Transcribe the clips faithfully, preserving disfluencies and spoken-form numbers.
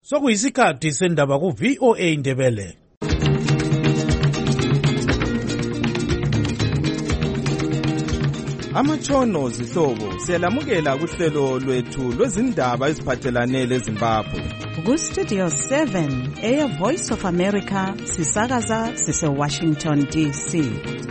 Sokuyisikhathi sendaba ku V O A Indebele. Amatshono zihlobo siyalamukela kuhlelo lwethu lwezindaba eziphathelane leZimbabwe. Ku Studio seven, Air Voice of America, sisakaza sise Washington D C.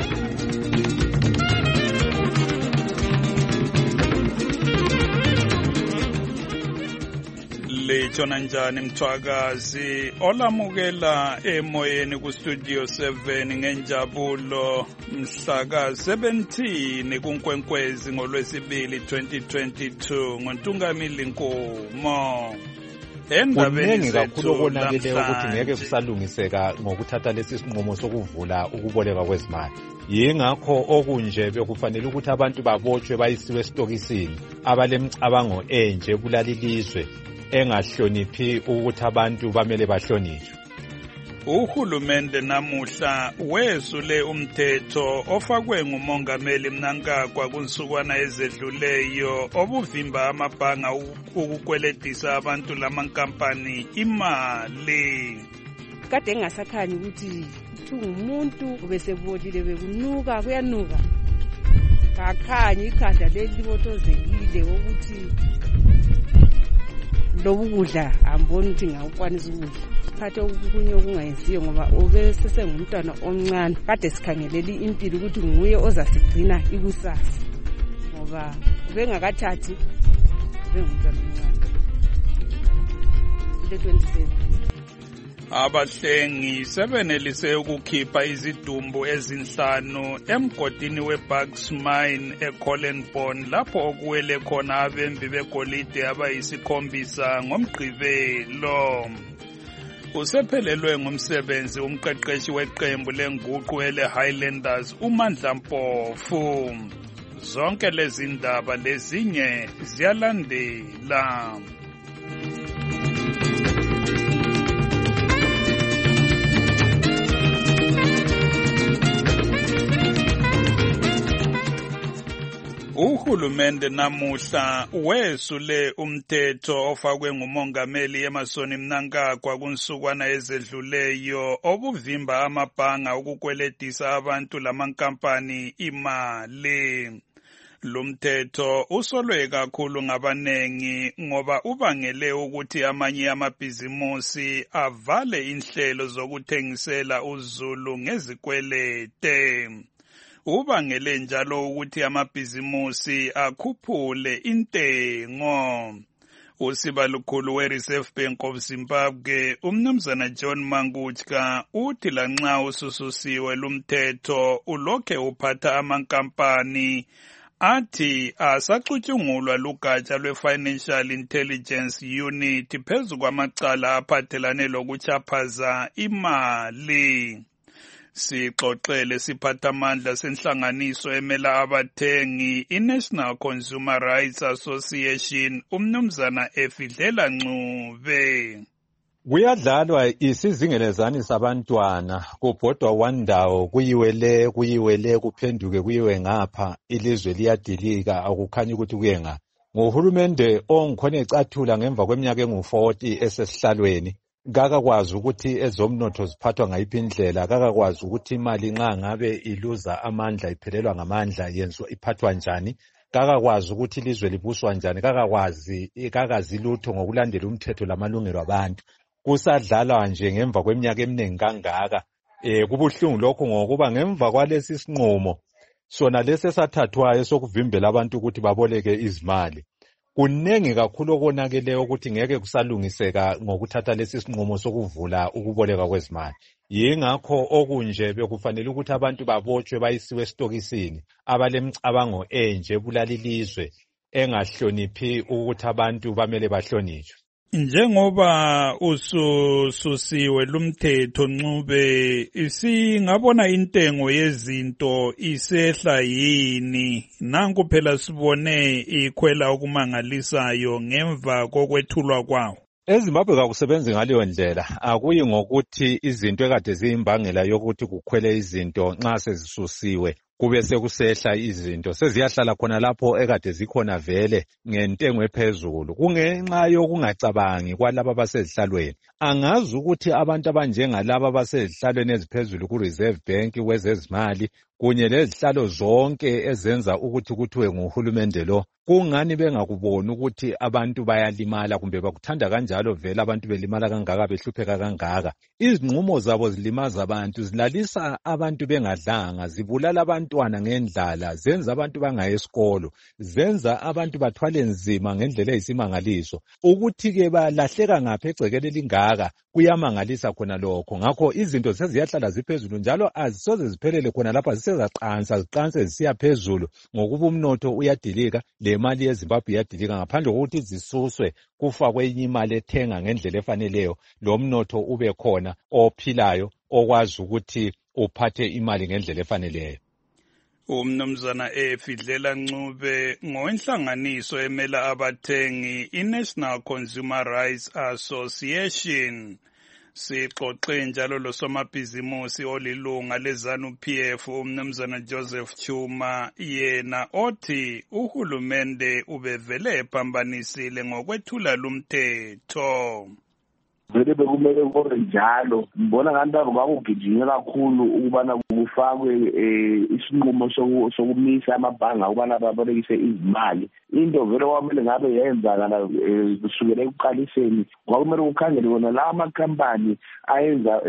Lechona njani mthwakazi olamukela emoyeni ku Studio seven ngenjabulo mhla ka seventeen kuNkwenkwezi ngolwesibili twenty twenty-two ngoNtungamili Nkomo. Endabeni kakhulu okonakeleyo ukuthi ngeke kusalungiseka ngokuthatha lesi sinqumo sokuvula ukuboleka kwezimali. Yingakho okunje bekufanele ukuthi abantu babotshwe bayisiwe estokisini abalemcabango enje bulalilizwe engahloniphi ukuthi abantu bamele bahlonishwe. Uhulumende namuhla wesule umthetho ofakwe ngumongameli Mnangagwa kunsukwana ezedluleyo obuvimba amabhanga ukukweletisa abantu lamankampani imali. Kade engasakhanyi ukuthi ungumuntu obesebolile bekunuka kuyanuka. Kakhanyi ikhanda leli botozekile ukuthi lobu kudla amboni ukuthi ngakwanisa ukudla. Phathe okunye okungayenziyo ngoba obesese ngumntwana omncane kade sikhangeleli impilo ukuthi nguye ozasigcina ikusasa ngoba ubengakathathi ubengumntwana omncane le twenty-seven. Abahlengi sebenelise ukukhipha izidumbu ezinhlanu emgodini weBucks Mine eCollenbone lapho okuwele khona abembi begolide abayisikhombisa ngomgqibelo. Usephelelwe ngumsebenzi umqeqeshi weqembu lenguqu ele Highlanders uMandla Mpofu. Zonke lezi ndaba lezinye ziyalandela. Uhulumende namuhla wesule umthetho ofakwe ngumongameli Emmerson Mnangagwa kunsukwana ezedluleyo obuvimba amabhanga ukukweletisa abantu lamankampani imali. Lumthetho usolwe kakhulu ngabanengi ngoba ubangele ukuthi amanye amabhizimusi avale inhlelo zokuthengisela uzulu ngezikwelete. Ubangele njalo ukuthi amabhizimusi akhuphule intengo. Usibalukhulu we-Reserve Bank of Zimbabwe umnumzana John Manguchka uthi lanxa usususiwe lumthetho ulokhe uphatha amankampani athi asacutshungulwa lugatsha lwe-Financial Intelligence Unit phezu kwamacala aphathelane lokuchaphaza imali. Sixoxele siphathamandla senhlanganiso emela abathengi iNational Consumer Rights Association umnumzana Efidlela Ncube. Kuyadlalwa isizingelezani sabantwana kubhodwa wandawo kuyiwele kuyiwele kuphenduke kuyiwe ngapha ilizwe liyadilika akukhanyi ukuthi kuye nga. Ngohulumende ongikhona ecathula ngemva kweminyaka engu forty esesihlalweni. Kakakwazi ukuthi ezomnotho ziphathwa ngayiphi indlela, kakakwazi ukuthi imali nxa ngabe iluza amandla iphelelwa ngamandla yenziwa iphathwa njani, kakakwazi ukuthi ilizwe libuswa njani, kakakwazi kakazi lutho ngokulandela umthetho lamalungelo abantu. Kusadlalwa nje ngemva kweminyaka eminingi kangaka. Eh kubuhlungu lokho ngokuba ngemva kwalesi sinqumo sona lesi esathathwayo sokuvimbela abantu ukuthi baboleke izimali. Kunengi kakhulu okonakeleyo ukuthi ngeke kusalungiseka ngokuthatha lesi sinqumo sokuvula ukuboleka kwezimali. Yingakho okunje bekufanele ukuthi abantu babotshwe bayisiwe estokisini abalemcabango enje bulalilizwe engahloniphi ukuthi abantu bamele bahlonishwe. Njengoba usususiwe lumthetho Ncube singabona intengo yezinto isehla yini. Nanku phela sibone ikhwela okumangalisayo ngemva kokwethulwa kwawo. EZimbabwe kakusebenzi ngaleyo ndlela. Akuyi ngokuthi izinto ekade ziyimbangela yokuthi kukhwele izinto nxa sezisusiwe kube sekusehla izinto seziyahlala khona lapho ekade zikhona vele ngentengo ephezulu kungenxa yokungacabangi kwalabo abasezihlalweni. Angazi ukuthi abantu abanjengalabo abasezihlalweni eziphezulu ku-Reserve Bank kwezezimali kunye lezihlalo zonke ezenza ukuthi kuthiwe nguhulumende lo, kungani bengakuboni ukuthi abantu bayalimala kumbe bakuthanda kanjalo vele abantu belimala kangaka behlupheka kangaka. Izinqumo zabo zilimaza abantu, zilalisa abantu bengadlanga, zibulala abantwana ngendlala, zenza abantu bangayi esikolo, zenza abantu bathwale nzima ngendlela eyisimangaliso. Ukuthi-ke balahleka ngaphi egcekeni elingaka kuyamangalisa khona lokho. Ngakho izinto seziyahlala ziphezulu njalo azisoze ziphelele khona lapha, zisezaqansa ziqanse zisiya phezulu ngokuba umnotho uyadilika, le mali yeZimbabwe iyadilika ngaphandle kokuthi zisuswe kufakwe enye imali ethenga ngendlela efaneleyo, lo mnotho ube khona ophilayo okwazi ukuthi uphathe imali ngendlela efaneleyo. Umnumzana Efidlela Ncube ngowenhlanganiso emela abathengi iNational Consumer Rights Association. Sixoxe njalo losomabhizimusi olilunga leZANU-P F umnumzana Joseph Chuma, yena othi uhulumende ubevele ephambanisile ngokwethula lumthetho. Vele bekumele kube njalo. Ngibona ngathi bakugijinye kakhulu ukubana kufakwe isinqumo sokumisa amabhanga ukubana babolekise izimali. Into vele kwamele ngabe yenzakala kusukela ekuqaliseni, kwakumele kukhangele wona la amakhampani ayenza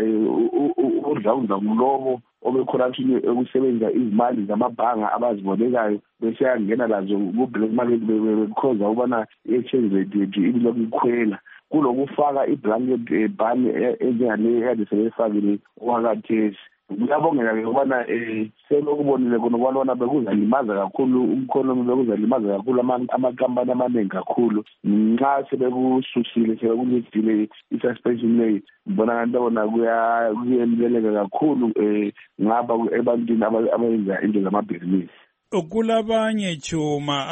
udlawuza kulobo obecorruption ekusebenzisa izimali zamabhanga abazibolekayo bese yangena lazo ku-black market bekhoza ukubana i-exchange rate yethu ibilokhu ikhwela. Kulokufaka i-blanket ban enjengale ekade sebeyifakile okwakathesi. Kuyabongeka-ke ukubana um selokubonile khona ukubana bekuzalimaza kakhulu umkhonomi, bekuzalimaza kakhulu amakampani amaningi kakhulu. Nxa sebekususile sebekunyethile i-suspension lay, ngibona ngathi bona kuyeleleka kakhulu um ngaba ebantwini abenza into zamabhizinisi. Kulabanye Chuma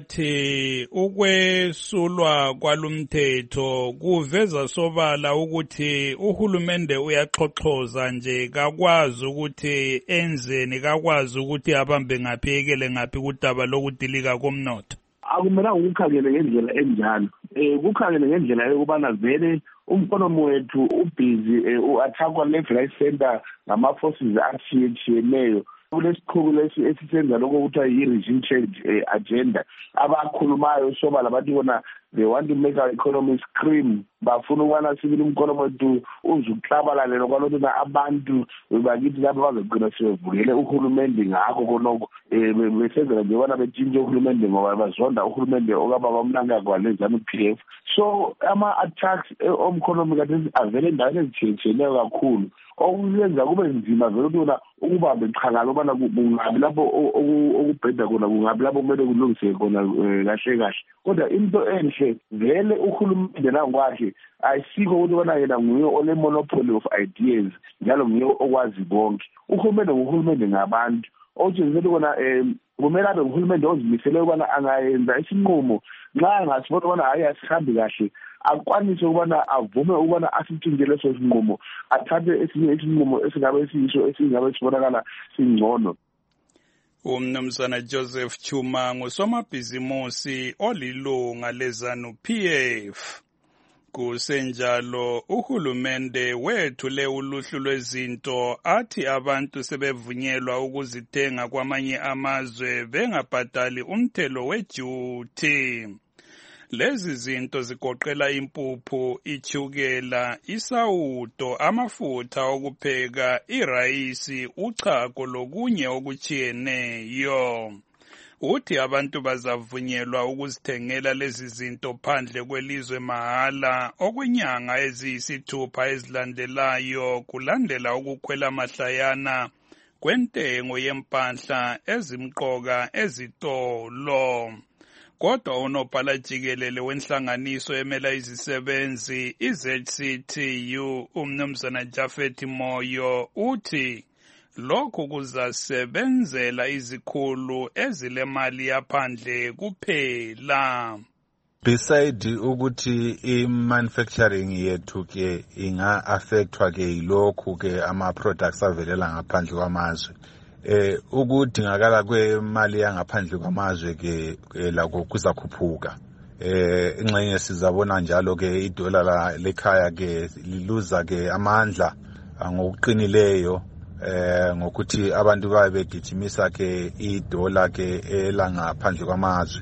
abathi ukwesulwa kwalumthetho kuveza sobala ukuthi uhulumende uyaxoxoza nje, kakwazi ukuthi enzeni, kakwazi ukuthi abambe ngaphi ekele ngaphi kudaba lokudilika komnotho. Akumelanga ukukhangele ngendlela enjalo. Eh kukhangele ngendlela yokubana vele umkhonomi wethu ubhizi u-attackwa left right center ngama forces athiyetshiyeneyo. Kulesiqhubu lesi esisenza lokho kuthiwa yi-regime change agenda. Abakhulumayo sobala bathi bona they want to make our economy scream. Bafuna ukubana sibili umkhonomi wethu uzukuhlabalale nokwalokho na abantu bakithi lapho bazogcina sebevukele uhulumende ngakho konoko. Um besenzela nje bona betshintshe uhulumende ngoba bazonda uhulumende okababa uMnangagwa leZANU-P F. So ama-attacks omkhonomi kathesi avele endaweni ezitshiyetshiyeneyo kakhulu, okuyenza kube nzima vele ukubona ukubambe qhakala ubana kungabi lapho okubheda khona, kungabi lapho kumele kulungiseke khona kahle kahle. Kodwa into enhle vele uhulumende nangokwakhe ayisikho ukuthi bona yena nguye ole monopoly of ideas njalo nguye okwazi konke. Uhulumende nguhulumende ngabantu. Otshenzele kona um kumele abe nguhulumende ozimisele ukubana angayenza isinqumo nxa angasibona ubana hayi asihambi kahle, akwanise ukubana avume ukubana asitshintshe leso sinqumo, athathe esinye isinqumo esingabe siyiso esingabe sibonakala singcono. Umnumzana Joseph Chuma ngusomabhizimusi olilunga leZANU-P F. Kusenjalo uhulumende wethule uluhlu lwezinto athi abantu sebevunyelwa ukuzithenga kwamanye amazwe bengabhadali umthelo weduty. Lezi zinto zigoqela impuphu, ichukela, isawudo, amafutha okupheka, irayisi, uchago lokunye okuchiyeneyo. Uthi abantu bazavunyelwa ukuzithengela lezi zinto phandle kwelizwe mahala okwenyanga eziyisithupha ezilandelayo kulandela ukukhwela mahlayana kwentengo yempahla ezimqoka ezitolo. Kodwa unobhala jikelele wenhlanganiso emela izisebenzi i-Z C T U umnumzana Jafet Moyo uthi lokhu kuzasebenzela izikhulu ezilemali yaphandle kuphela. Beside ukuthi i-manufacturing yethu ke inga-affectwa ke yilokhu ke ama-products avelela ngaphandle kwamazwe. eh ukudingakala kwemali yangaphandle kwamazwe ke lakho kuzakhuphuka. Eh ingxenye sizabona njalo ke idola lekhaya ke liluza ke amandla ngokuqinileyo eh ngokuthi abantu babe begijimisa ke idola ke elangaphandle kwamazwe.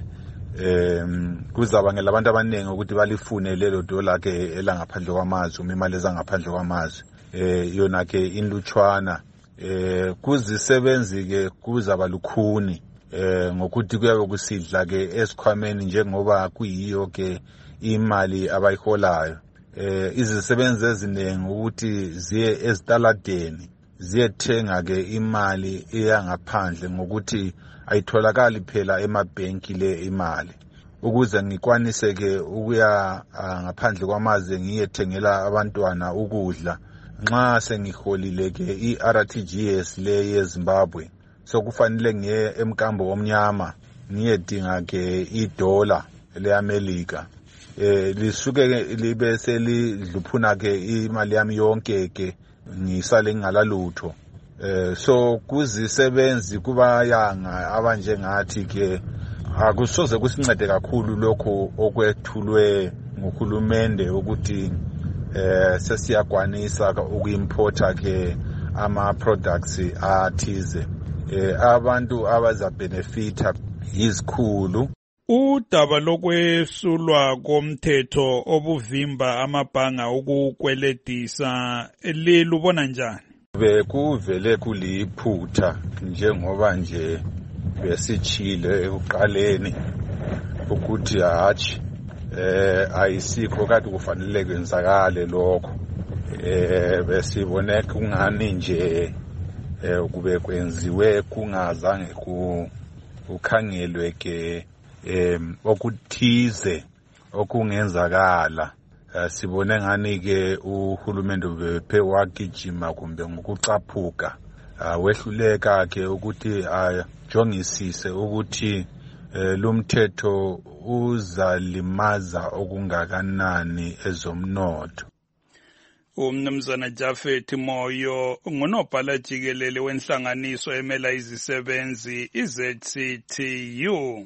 Em kuzabangela abantu abaningi ukuthi balifune lelo dola ke elangaphandle kwamazwe uma imali ezangaphandle kwamazwe. Eh yona ke inlutshwana eh kuzisebenzi ke kuzaba lukhuni eh ngokuthi kuyabe kusidla ke esikhwameni njengoba kuyiyo ke imali abayiholayo. Eh izisebenzi eziningi ukuthi ziye ezitaladeni ziyethenga ke imali eyangaphandle ngokuthi ayitholakali phela emabhenki le imali. Ukuze ngikwanise ke ukuya ngaphandle kwamazwe ngiyethengela abantwana ukudla nxa sengiholile ke i-R T G S le yeZimbabwe sokufanele ngiye emkambo omnyama ngiyedinga ke idola leAmerica. Eh lisuke libe selidluphuna ke imali yami yonke ke ngisale ngalalutho. Eh so kuzisebenzi kubayanga abanjengathi ke akusoze kusincede kakhulu lokho okwethulwe nguhulumende ukuthi eh sesiyakwanisa ukuimporta ke ama products athize. Eh abantu abaza benefita izikhulu. Udaba lokwesulwa komthetho obuvimba amabhanga ukukweledisa lilubona njani? Bekuvele kuliphutha njengoba nje besichile ekuqaleni ukuthi hatshi eh ayisikho kade kufanele kwenzakale lokho. Eh besibone kungani nje eh kube kwenziwe kungazange ku ukhangelwe ke em okuthize okungenzakala. Sibone ngani ke uhulumende bephe wagijima kumbe ngokucaphuka wehluleka ke ukuthi ajongisise ukuthi lumthetho uzalimaza okungakanani ezomnotho. Umnumzana Jafet Moyo ngunobhala jikelele wenhlanganiso emela izisebenzi i-Z C T U.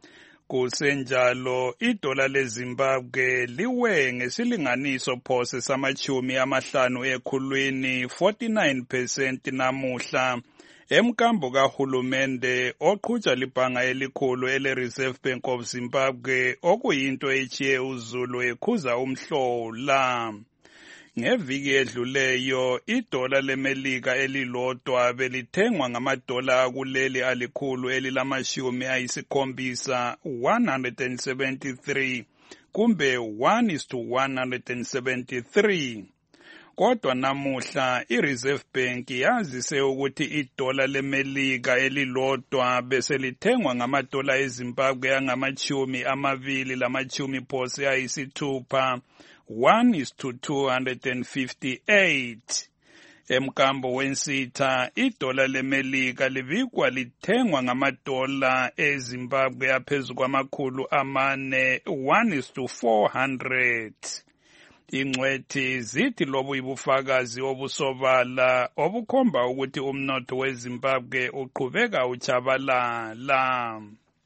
Kusenjalo idola leZimbabwe liwe ngesilinganiso phose samachumi amahlanu ekhulwini forty-nine percent namuhla emkambo kahulumende oqhutsha libhanga elikhulu ele-Reserve Bank of Zimbabwe okuyinto echiye uZulu ekhuza umhlola. Ngeviki edluleyo idola leMelika elilodwa belithengwa ngamadola akuleli alikhulu elilamashumi ayisikhombisa one hundred seventy-three kumbe one is to one hundred seventy-three. Kodwa namuhla iReserve Bank yazise ukuthi idola leMelika elilodwa beselithengwa ngamadola eZimbabwe angamachumi amabili lamachumi phose ayisithupha one is to two hundred fifty-eight. Emkambo wensitha idola leMelika libikwa lithengwa ngamadola eZimbabwe aphezu kwamakhulu amane one is to four hundred. Ingcwethi zithi lobu ibufakazi obusobala obukhomba ukuthi umnotho weZimbabwe uqhubeka uchabalala.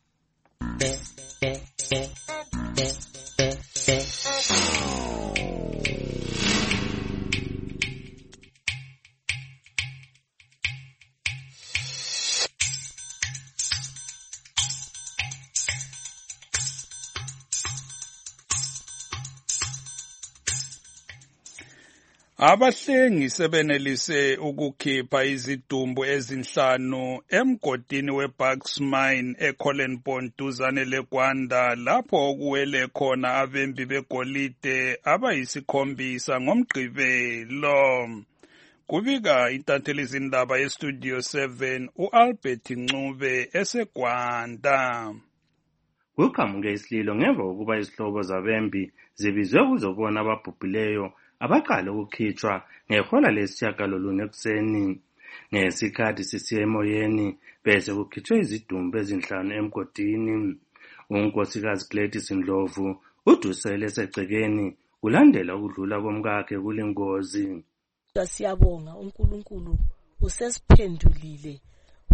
Abahlengi sebenelise ukukhipha izidumbu ezinhlanu emgodini weBucks Mine eCollenbone duzane leGwanda lapho okuwele khona abembi begolide abayisikhombisa ngomgqibelo. Kubika intatheli izindaba eStudio seven uAlbert Ncube eseGwanda. Kuqhamuke isililo ngemva kokuba izihlobo zabembi zibizwe ukuzobona ababhubhileyo abaqala ukukhitshwa ngehola lesishiyagalolunye ekuseni. Ngesikhathi sisiya emoyeni bese kukhitshwe izidumbu ezinhlanu emgodini. Unkosikazi Gladys Ndlovu udusele esegcekeni ulandela ukudlula komkakhe kulingozi. Siyabonga uNkulunkulu usesiphendulile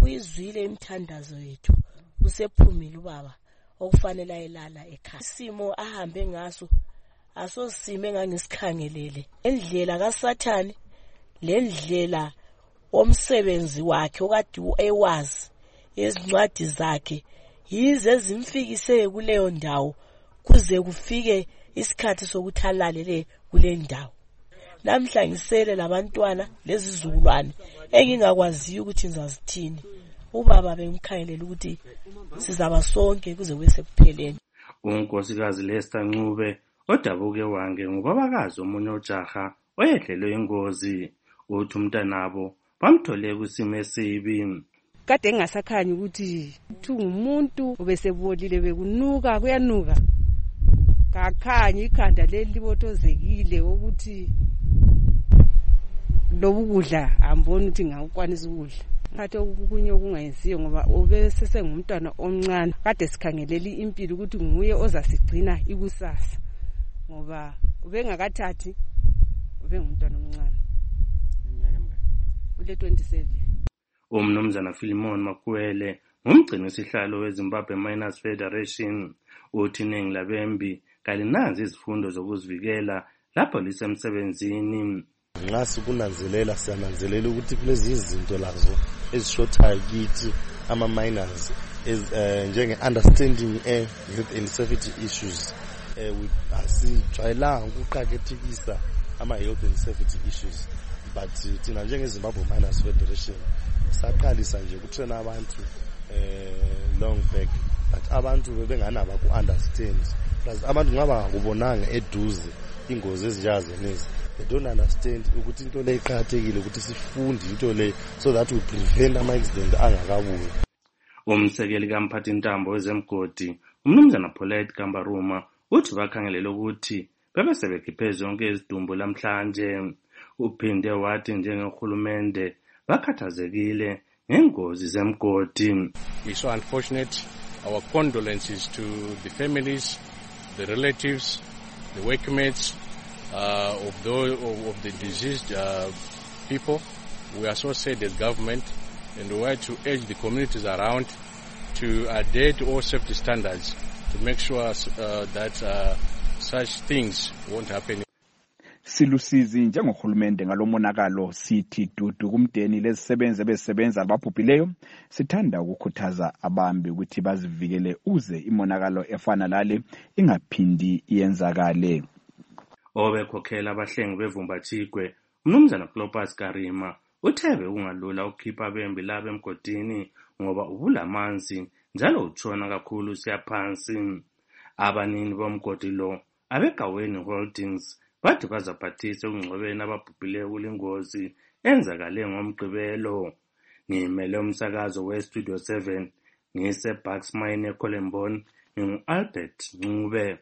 uyizwile imithandazo yethu usephumile ubaba okufanele ayelala ekhaya. Isimo ahambe ngaso asosime engangisikhangelele. Endlela kaSathane lendlela omsebenzi wakhe okade ewazi ezincwadi zakhe yize ezimfikise kuleyo ndawo kuze kufike isikhathi sokuthi alalele kule ndawo. Namhla ngisele labantwana lezizukulwane engingakwaziyo ukuthi ngizazithini. Ubaba bengikhangelela ukuthi sizaba sonke kuze kube sekupheleni. Unkosikazi Lester Ncube odabuke wange ngubabakazi omunye ojaha oyehlelwe ingozi. Uthi umntanabo bamthole kusimo esibi. Kade ngingasakhanyi ukuthi umuntu obesebolile bekunuka kuyanuka. Kakhanyi ikhanda leli libotozekile ukuthi lobu kudla amboni ukuthi ngakwanisa ukudla. Phathe okunye okungayenziyo ngoba ubesese ngumntwana omncane. Kade sikhangeleli impilo ukuthi nguye ozasigcina ikusasa. Ngoba ubengakathathi ubengumntwana omncane. Iminyaka emingaki? Ule twenty-seven. Umnumzana Philemon Makwele ngumgcini sihlalo weZimbabwe Miners Federation uthi iningi labembi kalinanzi izifundo zokuzivikela lapho lisemsebenzini. Nxa sikunanzelela siyananzelela ukuthi kulezi izinto lazo ezishothayo kithi ama miners njenge understanding eh health and safety issues eh asijwayelanga ukuqhakethikisa ama health and safety issues but thina njenge Zimbabwe Miners Federation saqalisa nje ukutrain abantu eh long back but abantu bebenganaba ku understand plus abantu ngaba ngakubonanga eduze ingozi ezijazi nezi. They don't understand ukuthi into le iqhathekile ukuthi sifunde into le so that we prevent ama accident angakabuyi. Umsekeli kamphathi intambo wezemgodi umnumzana Paulette Kambaruma uthi bakhangelele ukuthi bebe sebekhiphe zonke izidumbu lamhlanje. Uphinde wathi njengehulumende bakhathazekile ngengozi zemgodi. It's so unfortunate. Our condolences to the families, the relatives, the workmates uh, of those of, of the deceased uh, people. We are so sad as government, and we want to urge the communities around to adhere to all safety standards to make sure uh, that uh, such things won't happen. Silusizi njengohulumende ngalomonakalo sithi dudu kumdeni lezisebenze besebenza ababhubhileyo. Sithanda ukukhuthaza abambi ukuthi bazivikele uze imonakalo efana lale ingaphindi iyenzakale. Obekhokhela abahlengi bevumbathigwe umnumzana Clopas Karima uthebe ungalula ukukhipha abembi laba emgodini ngoba ubulamanzi njalo utshona kakhulu siyaphansi. Abanini bomgodi lo abegaweni holdings bathi bazaphathisa ukungcwebeni ababhubhileyo kulingozi enzakale ngomgqibelo. Ngimele umsakazo we-Studio seven ngise-Bucks Mine eColenbon ngingu-Albert Ncube.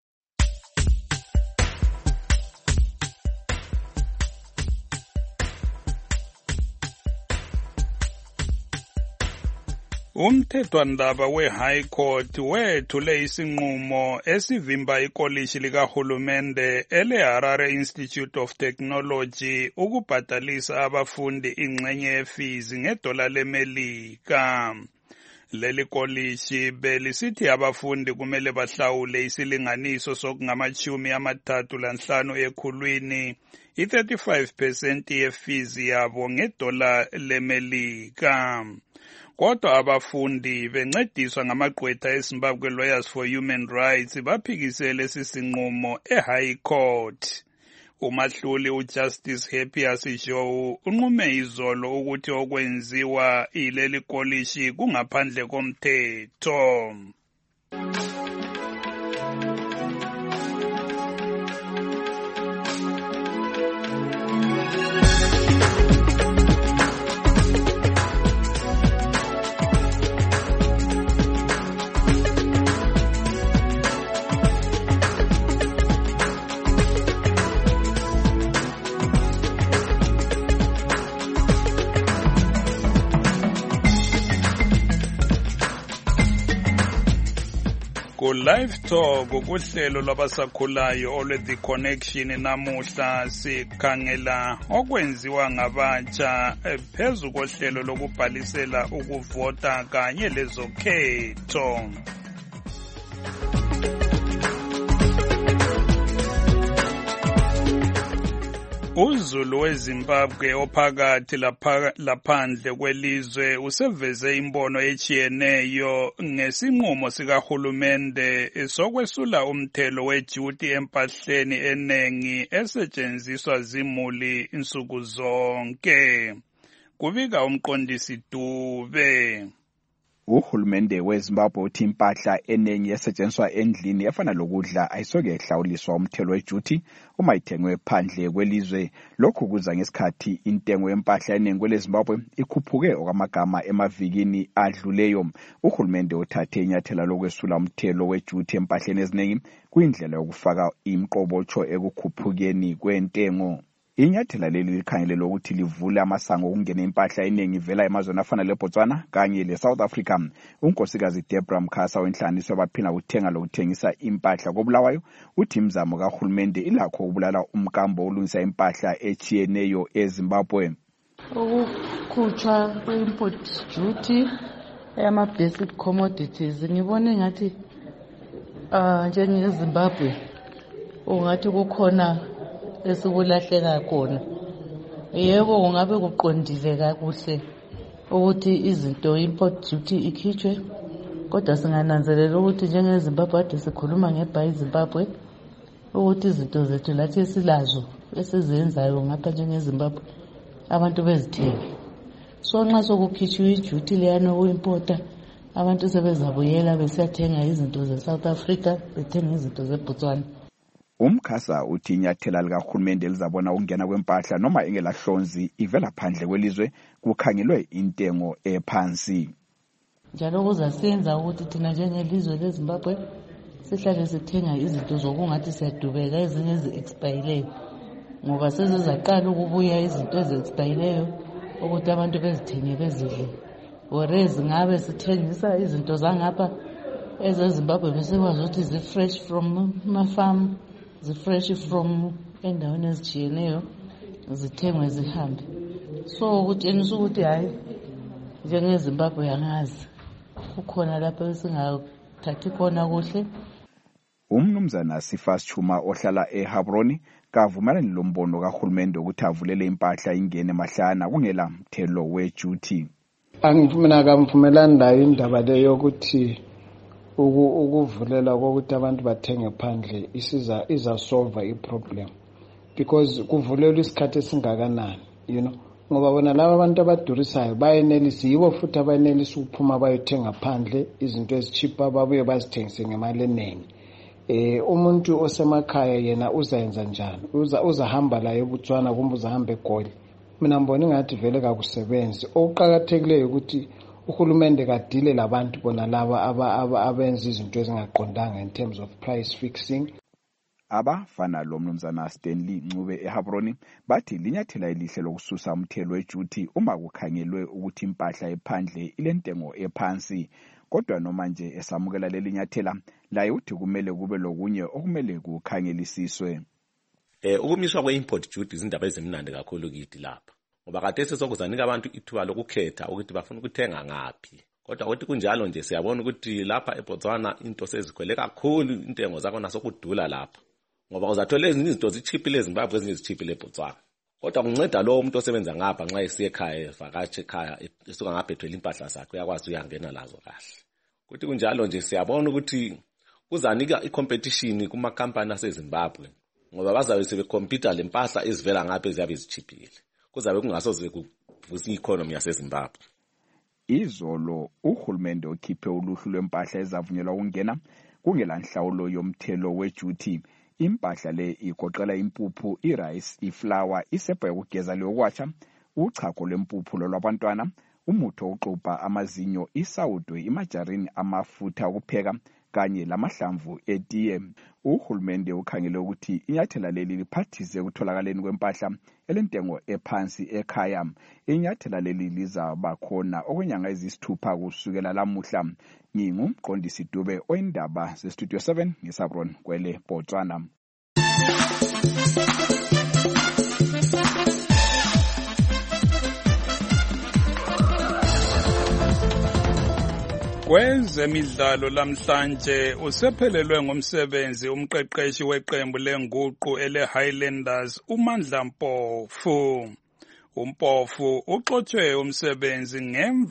Umthethwandaba we-High Court wethule isinqumo esivimba ikolishi likahulumende ele-Harare Institute of Technology ukubhadalisa abafundi ingxenye yefizi ngedola leMelika. Leli kolishi belisithi abafundi kumele bahlawule isilinganiso sokungamachumi amathathu lanhlanu ekhulwini i-thirty-five percent yefizi yabo ngedola leMelika. Kodwa abafundi bencediswa ngamagqwetha eZimbabwe Lawyers for Human Rights baphikisele sisinqumo eHigh Court. Umahluli uJustice Happias Joe unqume izolo ukuthi okwenziwa ileli kolishi kungaphandle komthetho. Live Talk kuhlelo lwabasakhulayo olwe The Connection. Namuhla sikhangela okwenziwa ngabatsha phezu kohlelo lokubhalisela ukuvota kanye lezokhetho. UZulu weZimbabwe ophakathi laphandle kwelizwe useveze imbono echiyeneyo ngesinqumo sikahulumende sokwesula umthelo weduty empahleni enengi esetshenziswa zimuli insuku zonke. Kubika umqondisi Dube. Uhulumende weZimbabwe uthi impahla enengi esetshenziswa endlini efana lokudla ayisoke ehlawuliswa umthelo weduty uma ithengwe phandle kwelizwe. Lokhu kuza ngesikhathi intengo yempahla enengi kweleZimbabwe ikhuphuke okwamagama emavikini adluleyo. Uhulumende uthathe inyathela lokwesula umthelo weduty empahleni eziningi kuyindlela yokufaka imqobotsho ekukhuphukeni kwentengo. Inyathela leli likhangelelwe ukuthi livule amasango okungena impahla eningi ivela emazweni afana leBotswana kanye leSouth Africa. Unkosikazi Deborah Mkhasa wenhlanganiso abaphila ukuthenga lokuthengisa impahla koBulawayo uthi imizamo kahulumende ilakho ukubulala umkambo olungisa impahla echiyeneyo eZimbabwe. Ukukhutshwa kwe-import duty eyama-basic commodities ngibone ngathi uh, njengeZimbabwe ungathi kukhona esikulahleka khona. Yebo kungabe kuqondile kakuhle ukuthi izinto import duty ikhitshwe, kodwa singananzelela ukuthi njengeZimbabwe ade sikhuluma ngeBuy Zimbabwe ukuthi izinto zethu lathi esilazo esizenzayo ngapha njengeZimbabwe abantu bezithenge. So nxa sokukhitshwe iduty leyana ukuimporta abantu sebezabuyela besiyathenga izinto zeSouth Africa bethenga izinto zeBotswana. Umkhasa uthi inyathela likahulumende lizabona ukungena kwempahla noma ingelahlonzi ivela phandle kwelizwe kukhangelwe intengo ephansi. Njalo kuzasenza ukuthi thina njengelizwe leZimbabwe sihlale sithenga izinto zokungathi siyadubeka ezinye ezi-expireyo ngoba sezizaqala ukubuya izinto ezi-expireyo ukuthi abantu bezithenge bezidle. Whereas ngabe sithengisa izinto zangapha ezeZimbabwe besikwazi ukuthi zi-fresh from ma-farm, zi-fresh from endaweni ezijiyeneyo zithengwe zihambe. So ukutshengisa ukuthi hayi njengeZimbabwe yangazi kukhona lapho esingathathi khona kuhle. Umnumzana Sifas Chuma ohlala eHabroni kavumelani lombono kahulumende ukuthi avulele impahla ingene mahlana kungela mthelo weduty. Angifumana kamvumelani nayo indaba leyo yokuthi ukuvulela kokuthi abantu bathenge phandle isiza iza solve iproblem, because kuvulelwa isikhathi esingakanani, you know, ngoba bona laba abantu abadurisayo bayenelisa yibo futhi abayenelisa ukuphuma bayothenga phandle izinto ezicheaper babuye bazithengise ngemali eningi. Eh umuntu osemakhaya yena uzayenza njani? Uza uzahamba la eBotswana kumbe uzahamba eGoli? Mina ngibona ngathi vele kakusebenzi. Okuqhakathekileyo ukuthi uhulumende kadile labantu bona laba aba abenza izinto ezingaqondanga in terms of price fixing. Abafana lo mnumzana Stanley Ncube eHabroni bathi linyathela elihle lokususa umthelo weduty uma kukhangelwe ukuthi impahla ephandle ilentengo ephansi. Kodwa noma nje esamukela leli nyathela laye uthi kumele kube lokunye okumele kukhangelisiswe. Eh ukumiswa kwe-import duty izindaba ezimnandi kakhulu kithi lapha. Ngoba kade sesokuzanika abantu ithuba lokukhetha ukuthi bafuna ukuthenga ngapi. Kodwa ukuthi kunjalo nje siyabona ukuthi lapha eBotswana into sezikhwele kakhulu, intengo zakhona sokudula lapha. Ngoba uzathola ezinye izinto zichipile eZimbabwe ezinye zichipile eBotswana. Kodwa kunceda lo umuntu osebenza ngapha nxa esiye ekhaya vakatshe ekhaya esuka ngapha ethwele impahla zakhe uyakwazi uyangena lazo kahle. Kuthi kunjalo nje siyabona ukuthi kuzanika icompetition kuma company aseZimbabwe ngoba bazabe sebecompete lempahla ezivela ngapha eziyabe zichipile. Kuzabe kungasoze kuvusa i-economy yaseZimbabwe. Izolo uhulumende okhiphe uluhlu lwempahla ezavunyelwa ukungena kungelanhlawulo yomthelo weduty. Impahla le igoqela impuphu, irice, iflour, isepha yokugeza leyokwasha, uchago lwempuphu lolwabantwana, umutho wokuxubha amazinyo, isawudwe, imajarini, amafutha okupheka kanye lamahlamvu etiye. Uhulumende ukhangele ukuthi inyathela leli liphathise ukutholakaleni kwempahla elentengo ephansi ekhaya. Inyathela leli lizaba khona okwenyanga ezisithupha kusukela lamuhla. ngingumqondisi Dube oyindaba zestudio seven ngisabron kwele Botswana. Kwezemidlalo lamhlanje usephelelwe ngumsebenzi umqeqeshi weqembu lenguqu ele Highlanders uMandla Mpofu. Umpofu uxotshwe umsebenzi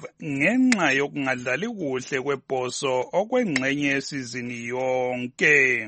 ngenxa yokungadlali kuhle kwebhoso okwengxenye yesizini yonke.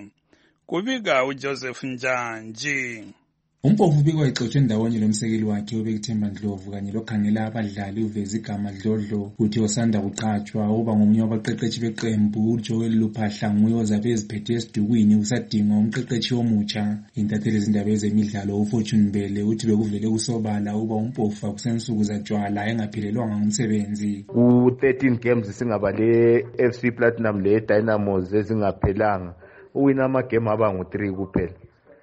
Kubika uJoseph Njanji. Umpofu ubikwa exotshe ndawonye lomsekeli wakhe uBekithemba Ndlovu kanye lokhangela abadlali uveza igama Dlodlo uthi osanda kuqhatshwa uba ngomunye wabaqeqeshi beqembu uJoel Luphahla nguye ozabe eziphethe esidukwini usadingwa umqeqeshi omutsha. Intatheli ezindaba ezemidlalo uFortune Mbele uthi bekuvele kusobala uba umpofu akusensuku zatshwala engaphilelwanga ngumsebenzi. Ku thirteen games singabale F C Platinum le Dynamos ezingaphelanga uwina ama game aba ngo three kuphela.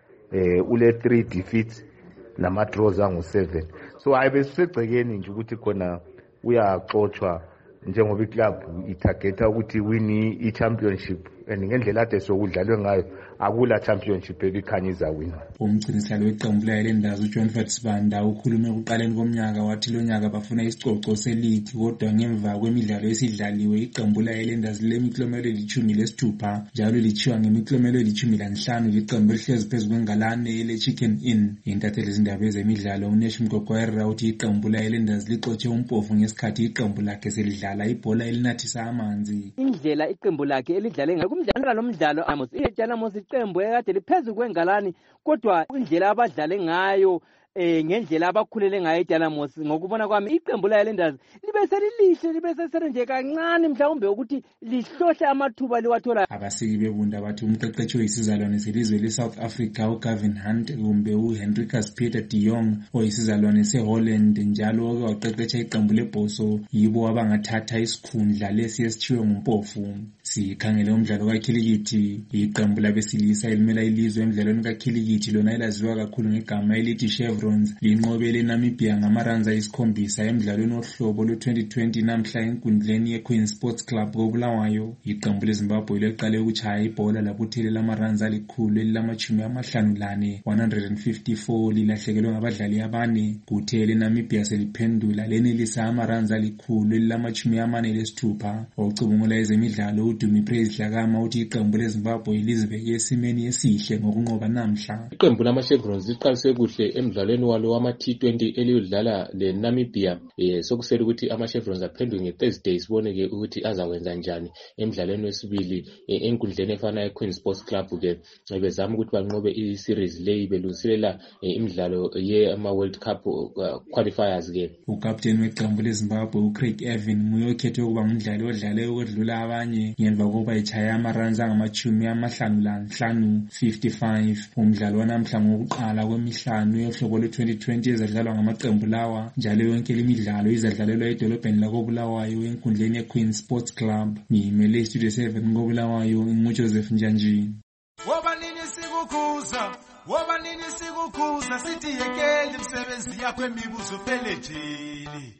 Eh ule three defeats nama draws angu seven. So ayibe sisegcekeni nje ukuthi khona uyaxoxwa njengoba iclub itargeta ukuthi win i-championship and ngendlela ade sokudlalwe ngayo akula championship ebikhanyiza wina. Umgcinisihlalo weqembu leHighlanders uJohn Fatsibanda ukhulume ekuqaleni komnyaka wathi lo nyaka bafuna isicoco seligi kodwa ngemva kwemidlalo esidlaliwe iqembu leHighlanders lemiklomelo elithumi lesithupha njalo lichiwa ngemiklomelo elithumi lanhlanu liqembu elihlezi phezu kwengalane ele Chicken Inn. Intatheli ezindaba ezemidlalo uNesh Mgogwera uthi iqembu leHighlanders lixotshe umpofu ngesikhathi iqembu lakhe selidlala ibhola elinathisa amanzi. Indlela iqembu lakhe elidlale ngayo kumdlalo lomdlalo Amos iJanamos iqembu ekade liphezulu kwengalani kodwa indlela abadlale ngayo eh ngendlela abakhulele ngayo eJanamos ngokubona kwami iqembu leHighlanders libe selilihle libe seserenje kancane mhlawumbe ukuthi lihlohle amathuba liwathola. Abasiki bebunda bathi umqeqeshi oyisizalwane selizwe leSouth Africa uGavin Hunt kumbe uHenricus Peter de Jong oyisizalwane seHolland njalo oke waqeqesha iqembu lebhoso yibo abangathatha isikhundla lesi esithiwe ngumpofu. Sikhangele umdlalo kaKhilikithi iqembu labesilisa elimela ilizwe emidlalweni kaKhilikithi lona elaziwa kakhulu ngegama elithi Chevrons linqobele eNamibia ngamaranza isikhombisa emidlalweni ohlobo lwe-twenty twenty namhla enkundleni yeQueen Sports Club koBulawayo. Iqembu leZimbabwe leqale ukuchaya ibhola labuthelela amaranza alikhulu elilamachumi amahlanu lane one hundred fifty-four lilahlekelwe ngabadlali abane kuthe leNamibia seliphendula lenelisa amaranza alikhulu elilamachumi amane lesithupha. Ocubungula ezemidlalo uDumi Praise Dlakama uthi iqembu leZimbabwe lizibeke esimeni esihle ngokunqoba namhla. Iqembu lamaChevrons liqalise kuhle emidlalweni walo wama T twenty eliyodlala leNamibia. Eh sokusela ukuthi amaChevrons aphendwe ngeThursday siboneke ukuthi azakwenza njani emidlalweni wesibili enkundleni efana yeQueen Sports Club ke bezama ukuthi banqobe iseries leyi belungiselela imidlalo ye ama World Cup qualifiers ke. Ucaptain weqembu leZimbabwe uCraig Evan nguye okhethwe ukuba ngumdlali odlale ukudlula abanye ngemva kokuba echaya amaranza ngamachumi amahlanu lanhlanu fifty-five. Umdlalo wanamhla ngokuqala kwemihlanu yohlobo lwe-twenty twenty ezadlalwa ngamaqembu lawa njalo yonke imidlalo izadlalelwa edolobheni lakoBulawayo enkundleni yeQueen Sports Club. Ngimele iStudio seven koBulawayo nguJoseph Njanji. Woba nini sikukhuza woba nini sikukhuza sithi yekele imisebenzi yakho emibuzo pelejini.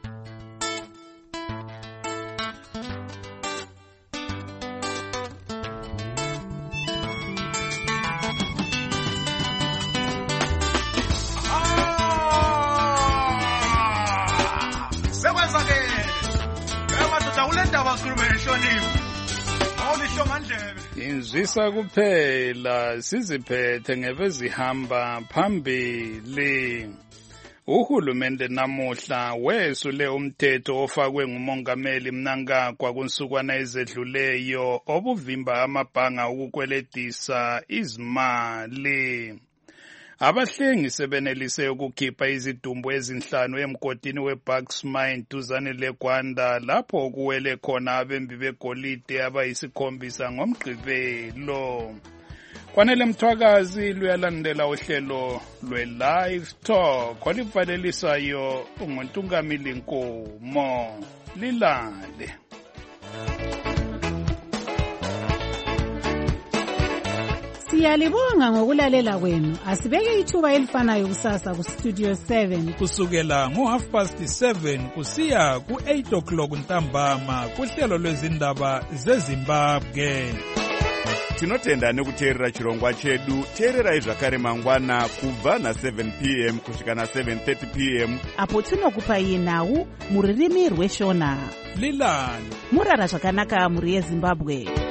Inzwisa kuphela siziphethe ngebezihamba phambili. Uhulumende namuhla wesule umthetho ofakwe ngumongameli Mnangagwa kunsukwana ezedluleyo obuvimba amabhanga ukukweletisa izimali. Abahlengi sebenelise ukukhipha izidumbu ezinhlanu emgodini weBucks Mine duzane leGwanda lapho kuwele khona abembi begolide abayisikhombisa ngomgqibelo. Kwanele Mthwakazi luyalandela uhlelo lwe-Live Talk oluvalelisayo nguNtungamili Nkomo. Lilale. Siyalibonga ngokulalela kwenu. Asibeke ithuba elifanayo kusasa ku Studio seven kusukela ngo half past seven kusiya ku eight o'clock ntambama kuhlelo lwezindaba zeZimbabwe. Tinotenda nekuteerera chirongwa chedu. Teererai zvakare mangwana kubva na seven p m kusvika na seven thirty p m apo tinokupai nhau muririmi rweshona. Lilani murara zvakanaka muri yeZimbabwe.